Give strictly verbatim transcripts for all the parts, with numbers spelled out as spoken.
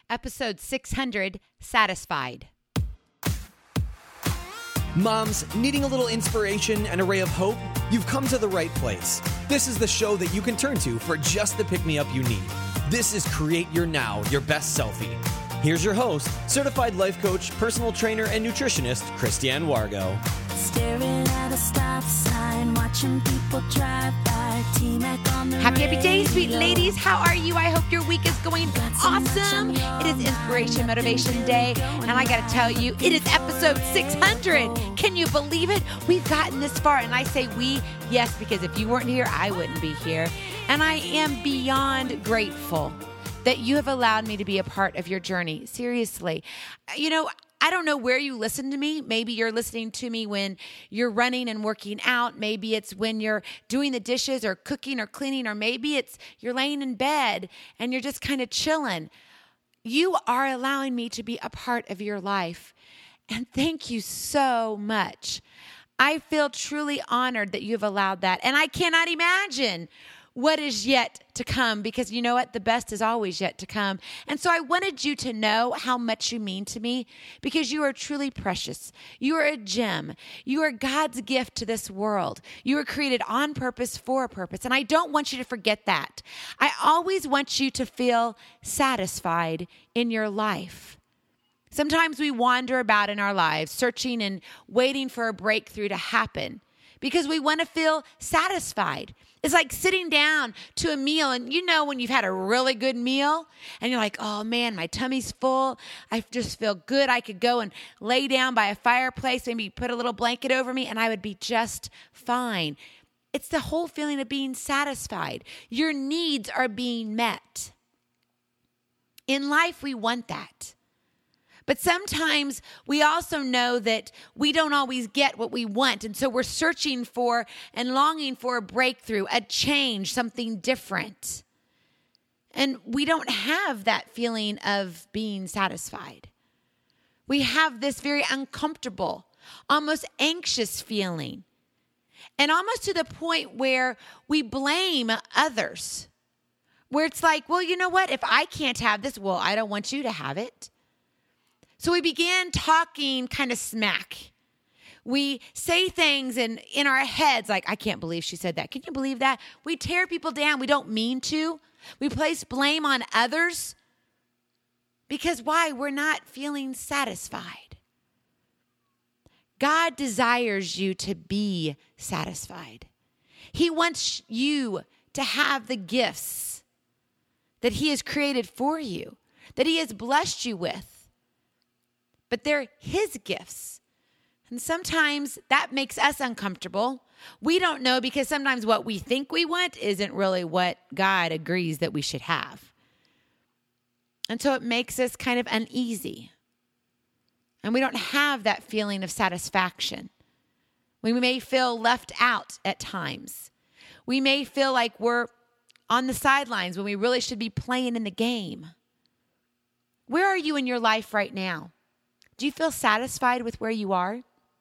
episode six hundred, Satisfied. Moms, needing a little inspiration and a ray of hope? You've come to the right place. This is the show that you can turn to for just the pick-me-up you need. This is Create Your Now, Your Best Selfie. Here's your host, certified life coach, personal trainer, and nutritionist, Christiane Wargo. Staring at a stop sign, watching people drive by, T-Mac on the Happy, happy day, sweet radio. ladies. How are you? I hope your week is going awesome. It is Inspiration Motivation Day, and I got to tell you, it is episode six hundred. Can you believe it? We've gotten this far, and I say we, yes, because if you weren't here, I wouldn't be here. And I am beyond grateful that you have allowed me to be a part of your journey. Seriously. You know, I don't know where you listen to me. Maybe you're listening to me when you're running and working out. Maybe it's when you're doing the dishes or cooking or cleaning, or maybe it's you're laying in bed and you're just kind of chilling. You are allowing me to be a part of your life. And thank you so much. I feel truly honored that you've allowed that. And I cannot imagine what is yet to come, because you know what? The best is always yet to come. And so I wanted you to know how much you mean to me, because you are truly precious. You are a gem. You are God's gift to this world. You were created on purpose for a purpose. And I don't want you to forget that. I always want you to feel satisfied in your life. Sometimes we wander about in our lives, searching and waiting for a breakthrough to happen because we want to feel satisfied. It's like sitting down to a meal, and you know when you've had a really good meal and you're like, oh man, my tummy's full. I just feel good. I could go and lay down by a fireplace, maybe put a little blanket over me, and I would be just fine. It's the whole feeling of being satisfied. Your needs are being met. In life, we want that. But sometimes we also know that we don't always get what we want. And so we're searching for and longing for a breakthrough, a change, something different. And we don't have that feeling of being satisfied. We have this very uncomfortable, almost anxious feeling. And almost to the point where we blame others. Where it's like, well, you know what? If I can't have this, well, I don't want you to have it. So we began talking kind of smack. We say things in, in our heads like, I can't believe she said that. Can you believe that? We tear people down. We don't mean to. We place blame on others. Because why? We're not feeling satisfied. God desires you to be satisfied. He wants you to have the gifts that He has created for you, that He has blessed you with. But they're His gifts. And sometimes that makes us uncomfortable. We don't know, because sometimes what we think we want isn't really what God agrees that we should have. And so it makes us kind of uneasy. And we don't have that feeling of satisfaction. We may feel left out at times. We may feel like we're on the sidelines when we really should be playing in the game. Where are you in your life right now? Do you feel satisfied with where you are?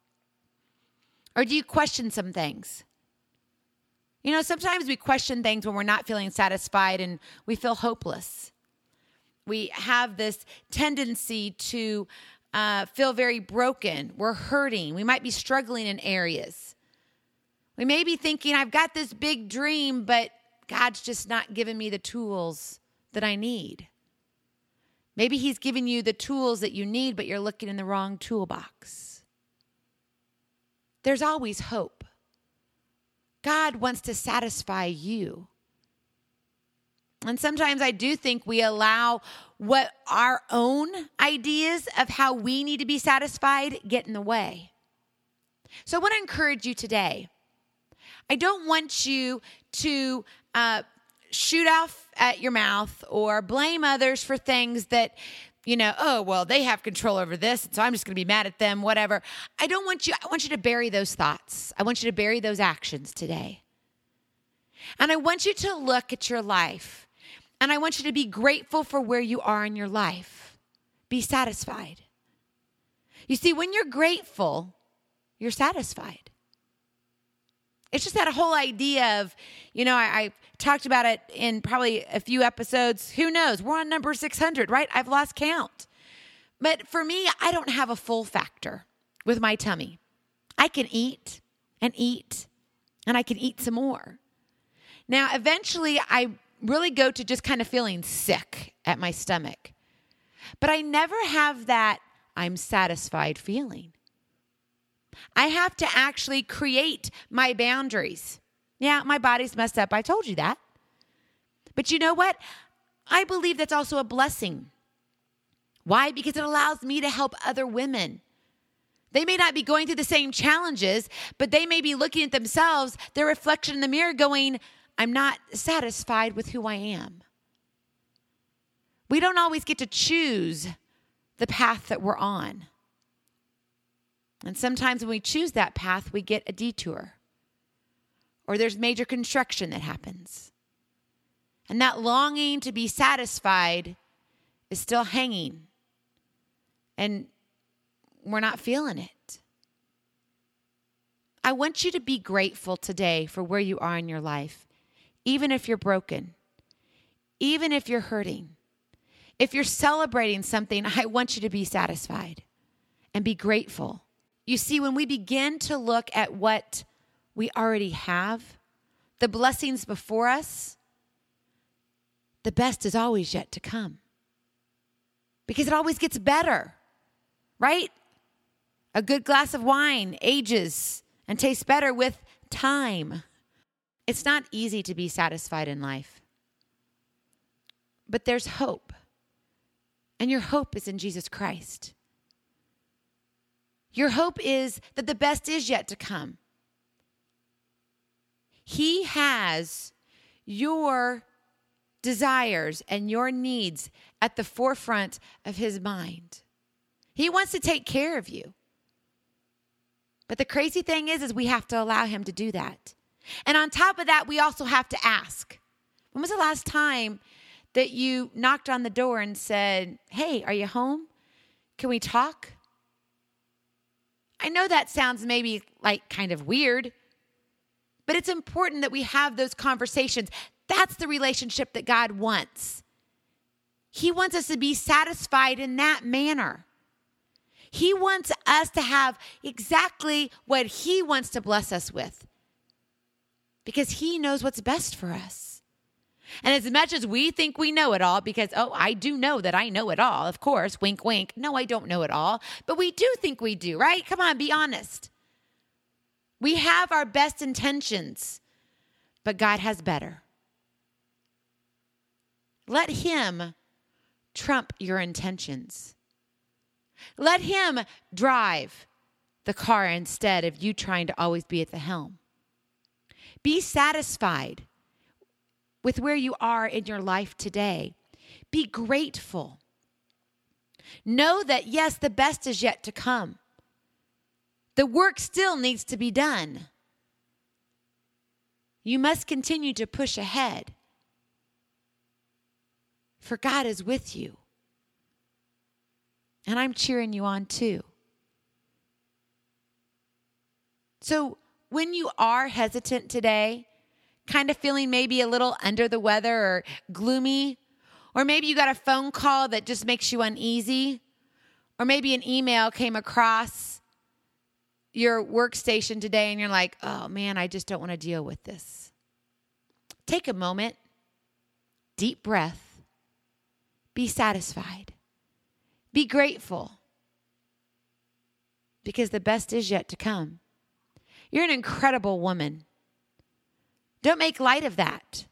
Or do you question some things? You know, sometimes we question things when we're not feeling satisfied and we feel hopeless. We have this tendency to uh, feel very broken. We're hurting. We might be struggling in areas. We may be thinking, I've got this big dream, but God's just not giving me the tools that I need. Maybe He's giving you the tools that you need, but you're looking in the wrong toolbox. There's always hope. God wants to satisfy you. And sometimes I do think we allow what our own ideas of how we need to be satisfied get in the way. So I want to encourage you today. I don't want you to uh, shoot off at your mouth or blame others for things that, you know, oh, well, they have control over this, so I'm just going to be mad at them, whatever. I don't want you, I want you to bury those thoughts. I want you to bury those actions today. And I want you to look at your life, and I want you to be grateful for where you are in your life. Be satisfied. You see, when you're grateful, you're satisfied. It's just that whole idea of, you know, I, I talked about it in probably a few episodes. Who knows? We're on number six hundred, right? I've lost count. But for me, I don't have a full factor with my tummy. I can eat and eat, and I can eat some more. Now, eventually, I really go to just kind of feeling sick at my stomach. But I never have that I'm satisfied feeling. I have to actually create my boundaries. Yeah, my body's messed up. I told you that. But you know what? I believe that's also a blessing. Why? Because it allows me to help other women. They may not be going through the same challenges, but they may be looking at themselves, their reflection in the mirror going, I'm not satisfied with who I am. We don't always get to choose the path that we're on. And sometimes when we choose that path, we get a detour. Or there's major construction that happens. And that longing to be satisfied is still hanging. And we're not feeling it. I want you to be grateful today for where you are in your life. Even if you're broken. Even if you're hurting. If you're celebrating something, I want you to be satisfied and be grateful. You see, when we begin to look at what we already have, the blessings before us, the best is always yet to come. Because it always gets better, right? A good glass of wine ages and tastes better with time. It's not easy to be satisfied in life. But there's hope. And your hope is in Jesus Christ. Your hope is that the best is yet to come. He has your desires and your needs at the forefront of his mind. He wants to take care of you. But the crazy thing is, is we have to allow him to do that. And on top of that, we also have to ask. When was the last time that you knocked on the door and said, hey, are you home? Can we talk? I know that sounds maybe like kind of weird, but it's important that we have those conversations. That's the relationship that God wants. He wants us to be satisfied in that manner. He wants us to have exactly what he wants to bless us with because he knows what's best for us. And as much as we think we know it all, because, oh, I do know that I know it all, of course, wink, wink. No, I don't know it all. But we do think we do, right? Come on, be honest. We have our best intentions, but God has better. Let him trump your intentions. Let him drive the car instead of you trying to always be at the helm. Be satisfied with where you are in your life today. Be grateful. Know that, yes, the best is yet to come. The work still needs to be done. You must continue to push ahead. For God is with you. And I'm cheering you on too. So when you are hesitant today, kind of feeling maybe a little under the weather or gloomy, or maybe you got a phone call that just makes you uneasy, or maybe an email came across your workstation today and you're like, oh man, I just don't want to deal with this. Take a moment, deep breath, be satisfied, be grateful, because the best is yet to come. You're an incredible woman. Don't make light of that.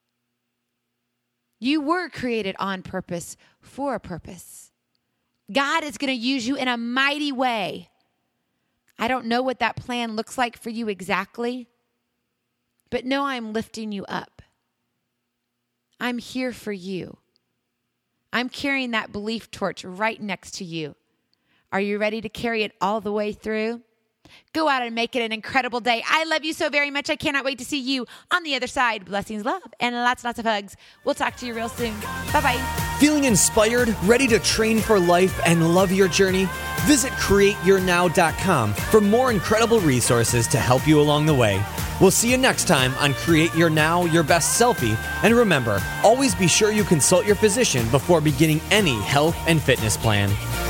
You were created on purpose for a purpose. God is going to use you in a mighty way. I don't know what that plan looks like for you exactly, but know I'm lifting you up. I'm here for you. I'm carrying that belief torch right next to you. Are you ready to carry it all the way through? Go out and make it an incredible day. I love you so very much. I cannot wait to see you on the other side. Blessings, love, and lots and lots of hugs. We'll talk to you real soon. Bye-bye. Feeling inspired, ready to train for life and love your journey? Visit create your now dot com for more incredible resources to help you along the way. We'll see you next time on Create Your Now, Your Best Selfie. And remember, always be sure you consult your physician before beginning any health and fitness plan.